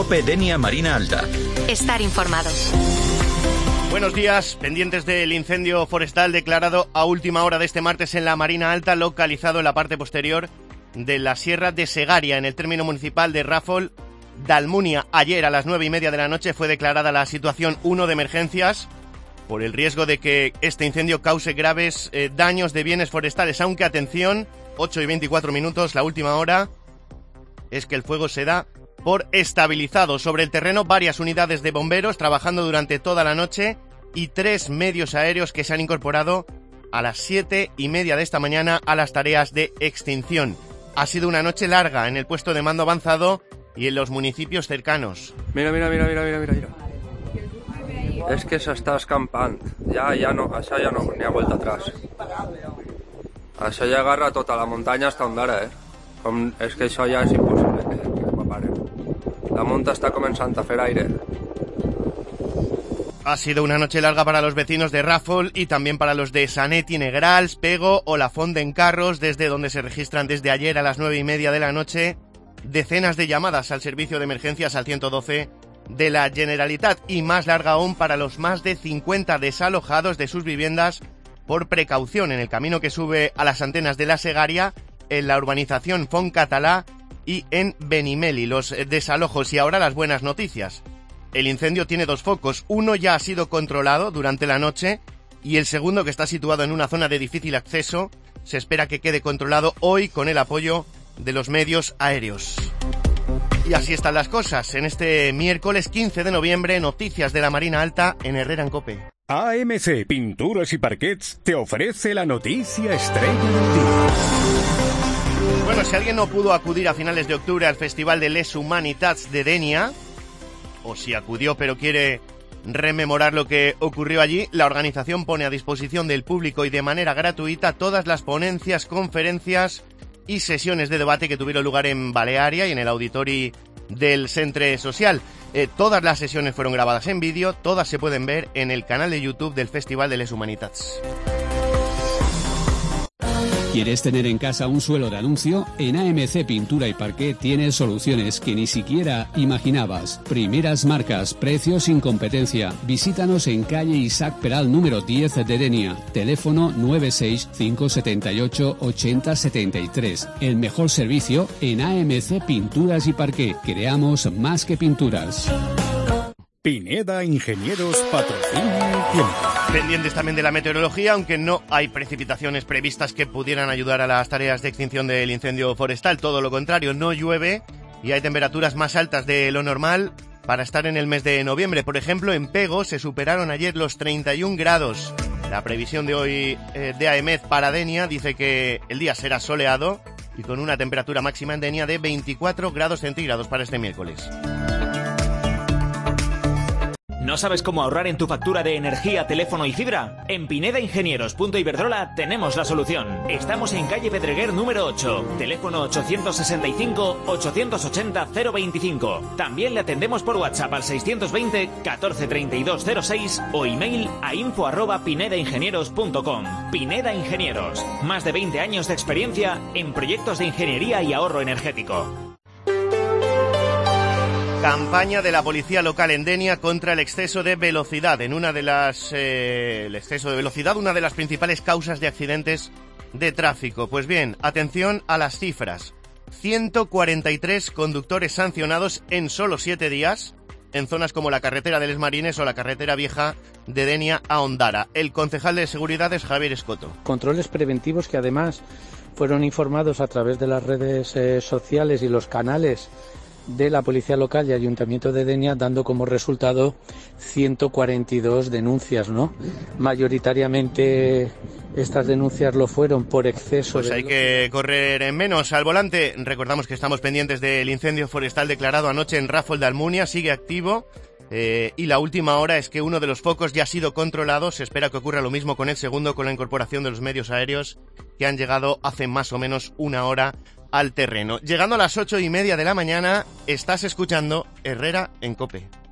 COPE Denia Marina Alta. Estar informados. Buenos días, pendientes del incendio forestal declarado a última hora de este martes en la Marina Alta, localizado en la parte posterior de la Sierra de Segaria, en el término municipal de Ràfol d'Almúnia. Ayer a las 9:30 de la noche fue declarada la situación 1 de emergencias por el riesgo de que este incendio cause graves daños de bienes forestales, aunque atención, 8:24, la última hora es que el fuego se da por estabilizado. Sobre el terreno, varias unidades de bomberos trabajando durante toda la noche y 3 medios aéreos que se han incorporado a las 7:30 de esta mañana a las tareas de extinción. Ha sido una noche larga en el puesto de mando avanzado y en los municipios cercanos. Mira. És que s'està escampant. Ja no, això ja no n'hi ha vuelta atrás. Això ja agarra tota la muntanya hasta Ondara, És que això ja és impossible que pare. La monta està començant a fer aire. Ha sido una noche larga para los vecinos de Ràfol y también para los de Sanet y Negrals, Pego o La Font d'en Carros, desde donde se registran desde ayer a las 9:30 de la noche decenas de llamadas al servicio de emergencias al 112 de la Generalitat, y más larga aún para los más de 50 desalojados de sus viviendas por precaución en el camino que sube a las antenas de la Segaria, en la urbanización Font Català y en Benimeli. Los desalojos y ahora las buenas noticias. El incendio tiene 2 focos, uno ya ha sido controlado durante la noche y el segundo, que está situado en una zona de difícil acceso, se espera que quede controlado hoy con el apoyo de los medios aéreos. Y así están las cosas en este miércoles 15 de noviembre, noticias de la Marina Alta en Herrera en COPE. AMC Pinturas y Parquets te ofrece la noticia estrella del día. Bueno, si alguien no pudo acudir a finales de octubre al Festival de Les Humanitats de Denia, o si acudió pero quiere rememorar lo que ocurrió allí, la organización pone a disposición del público y de manera gratuita todas las ponencias, conferencias y sesiones de debate que tuvieron lugar en Balearia y en el auditori del Centre Social. Todas las sesiones fueron grabadas en vídeo, todas se pueden ver en el canal de YouTube del Festival de Les Humanitats. ¿Quieres tener en casa un suelo de anuncio? En AMC Pintura y Parquet tienes soluciones que ni siquiera imaginabas. Primeras marcas, precios sin competencia. Visítanos en calle Isaac Peral número 10 de Denia. Teléfono 965788073. El mejor servicio en AMC Pinturas y Parquet. Creamos más que pinturas. Pineda Ingenieros patrocina el tiempo. Pendientes también de la meteorología, aunque no hay precipitaciones previstas que pudieran ayudar a las tareas de extinción del incendio forestal. Todo lo contrario, no llueve y hay temperaturas más altas de lo normal para estar en el mes de noviembre. Por ejemplo, en Pego se superaron ayer los 31 grados. La previsión de hoy de AEMET para Denia dice que el día será soleado y con una temperatura máxima en Denia de 24 grados centígrados para este miércoles. ¿No sabes cómo ahorrar en tu factura de energía, teléfono y fibra? En Pineda Ingenieros Iberdrola tenemos la solución. Estamos en calle Pedreguer número 8, teléfono 865-880-025. También le atendemos por WhatsApp al 620 14 32 06 o email a info@pinedaingenieros.com. Pineda Ingenieros, más de 20 años de experiencia en proyectos de ingeniería y ahorro energético. Campaña de la policía local en Denia contra el exceso de velocidad. Una de las principales causas de accidentes de tráfico. Pues bien, atención a las cifras. 143 conductores sancionados en solo 7 días en zonas como la carretera de Les Marines o la carretera vieja de Denia a Ondara. El concejal de seguridad es Javier Escoto. Controles preventivos que además fueron informados a través de las redes sociales y los canales de la Policía Local y Ayuntamiento de Denia, dando como resultado 142 denuncias, ¿no? Mayoritariamente estas denuncias lo fueron por exceso. Pues hay que correr en menos al volante. Recordamos que estamos pendientes del incendio forestal declarado anoche en Ràfol d'Almúnia, sigue activo. Y la última hora es que uno de los focos ya ha sido controlado. Se espera que ocurra lo mismo con el segundo, con la incorporación de los medios aéreos que han llegado hace más o menos una hora al terreno. Llegando a las 8:30 de la mañana, estás escuchando Herrera en COPE.